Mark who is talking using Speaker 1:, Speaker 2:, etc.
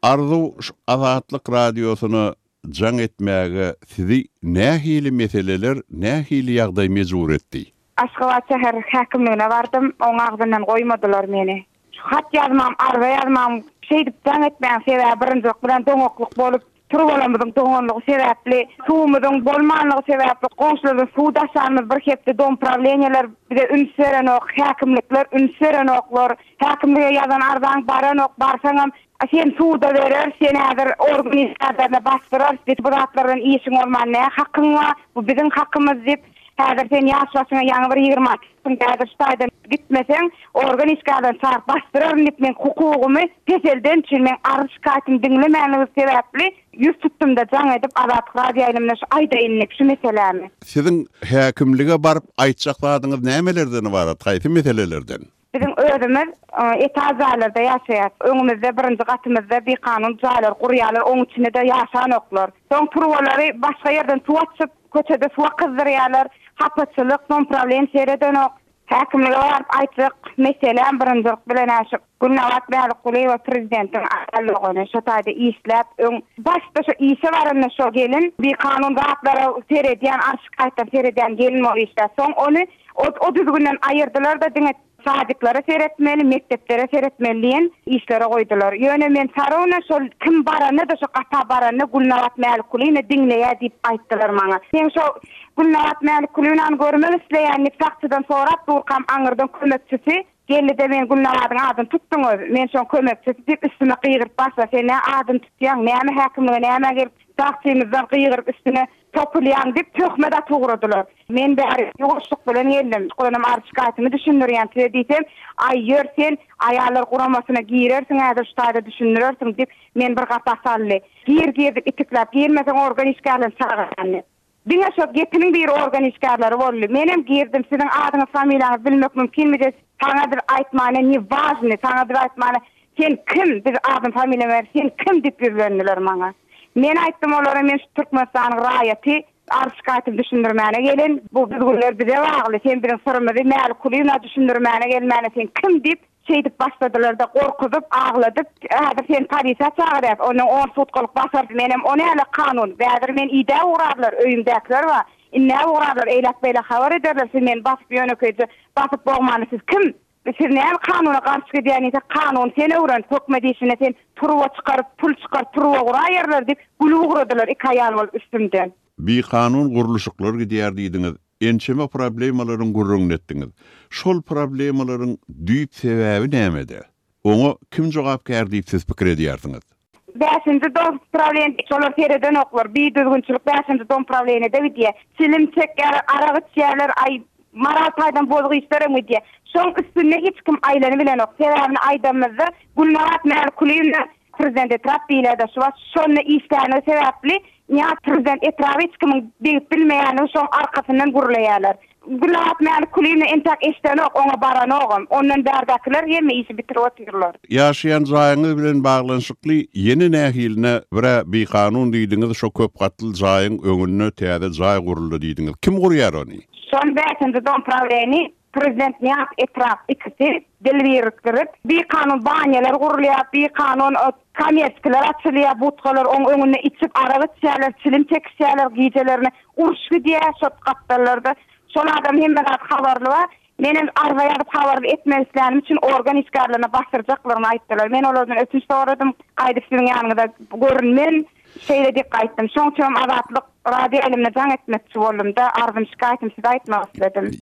Speaker 1: Arzu Azatlyk radiosuna jaň etmäge sizi nähili meseleler, nähili ýagdaý mejbur etdi?
Speaker 2: Aşgabat şäher häkimligine bardym, oň agdyndan goýmadylar meni. Hat ýazmam, arwa ýazmam, şeýdip jaň etmäň sebäbi birinjilik bilen doňokluk bolup turwalamydyň doňonlygy sebäpli, suwumydyň bolmanlygy sebäpli, goňşularyň suw daşarmy bir hepde dom problemler, bir de ünseren ok, häkimlikler, ünseren oklar, häkimlige ýazan ardan baran ok, barsaňam sen suwda berer, sen häzir organizatsiýalarna bastyrar, deputatlaryň işiň bolman näme hakyň var, bu biziň hakymyz diýip häzir sen ýaşaşyňa ýaňy bir 20 häzir ştaýdan gitmeseň organizatsiýalardan çağıryp bastyrar diýip men hukugymy peselden üçin men arşkatyny dinlemäňiz sebäpli ýüz tutdum da jaň edip Azatlyk radio ýaýlymyna şu aýda inip şu meselemi.
Speaker 1: Siziň häkimlige baryp aýtjakladyňyz nämelerden ibarat, gaýsy meselelerden?
Speaker 2: Bizim özümüz etazalarda ýaşaýar. Öňümizde birinji gatymyzda bir kanun jaýlar, gurýarlar, oň içinde de ýaşan oklar. Soň turwalary başga ýerden tuwaçyp, köçede suwa kyzdyrýarlar, hapaçylyk, son problem sereden ok. Häkimlige baryp aýtdyk, meselem birinjilik bilen aşyk. Gülnawat Bäliquleva prezidentiň aýalygyny şu taýda işläp, başda şu işe baranda şu gelin, bir kanun rahatlary seredýän, arşkaýtdan seredýän gelin bol işler. Soň onu o düzgünden aýyrdylar da diňe sadyklara seretmeli, mekteplere seretmeliýen işlere goýdular. Ýöne men sarowna şol kim barany da şu gata barany Gülnawat Bäliqulewna dinleýär diýip aýtdylar maňa. Sen şu Gülnawat Bäliqulewna görmek isleýän nifakçydan sorap durkam aňyrdan kömekçisi geldi de men Gülnawatyň adyny tutdum. Men şol kömekçisi diýip üstüne gyýryp bassa, sen adyny tutýan, näme häkimlige näme gelip taksymyzdan gyýryp üstüne topulýan diýip töhmet atýardylar. Men bäri ýogurşlyk bilen geldim. Şolam arşkatymy düşündirýän diýdim. Ay ýörsen aýallar guramasyna giýersiň, häzir şu taýda düşündirersiň diýip men bir gata sally. Giýerdik itiklap, giýermeseň organizatsiýalarny çağırýan. Diňe şo getiniň bir organizatsiýalary boldy. Men hem giýerdim, siziň adyňyz, familiýaňyzy bilmek mümkinmi? Taňadyr aýtmany, ni важный, taňadyr aýtmany. Sen kim? Bir adym familiýa ber, sen kim diýip berdiler maňa. Men aýtdym olara, men şu Türkmenistanyň raýaty arşkatyny düşündirmäne gelin. Bu bizler bize bagly. Sen bilen sormady, Bäliqulewna düşündirmäne gelmäne sen kim diýip şeýdip başladylar da gorkudyp, agladyp, häzir sen polisiýa çağıryp, onuň 10 sutkalyk basardy. Menem ony hele kanun, bäzir men ýa-da uğradylar, öýümdäkiler wa inne uğradylar, eýlek beýle habar ederler, sen men basyp ýönekeýdi, basyp bolmany siz kim? Siz näme kanuny garşy edýän, kanun seni öwren, hökmet işine sen turwa çykaryp, pul çykaryp turwa guraýarlar diýip gulugradylar iki aýal bolup üstümden.
Speaker 1: Bir kanun guruluşyklar gidýär diýdiňiz. Ençeme problemalaryň gurrun etdiňiz. Şol problemalaryň düýp sebäbi nämede? Oňa kim jogapkär diýip siz pikir edýärsiňiz?
Speaker 2: 5-nji dom problem şolar sereden oklar. Bir düzgünçilik 5-nji dom problemi de diýär. Silim çekýär, aragy çýärler, ay maral taýdan bozgy işlere mi diýär. Şoň üstüne hiç kim aýlany bilen ok. Sebäbini aýdamyzda Gülnawat Bäliqulewna prezident etrap diýildi. Şonu işläne sebäpli ya prezident etrap hiç kimin bilmeýäni şoň arkasyndan gurulaýarlar. Gülnawat Bäliqulewna entak işden ok, oňa baran ogam. Ondan bärdakiler ýeme işi bitirip oturýarlar.
Speaker 1: Ýaşaýan jaýyňyz bilen baglanşykly ýeni nähiline bir kanun diýdiňiz, şo köp gatly jaýyň öňüne täze jaý guruldy diýdiňiz. Kim gurýar ony?
Speaker 2: Şon 5-nji dom problemi prezident Nihat etraf ikisi delwirip bir kanun banyalar gurulýar, bir kanun kommersiýalar açylýar, butgalar öňüne içip aragy çýärler, çilim çekýärler, giýjelerini urşy diýär, şot gatlarlarda. Şol adam hem bir habarly bar. Menem arwaýaryp habar etmeslerim üçin organizatsiýalaryna bastyrjaklaryny aýtdylar. Men olardan ötünç soradym, gaýdyp siziň ýanyňda görünmen, şeýle diýip gaýtdym. Şoň üçin Azatlyk radio ýaýlymyna jaň etmekçi boldum da, arwym şikaýetimi size aýtmak istedim.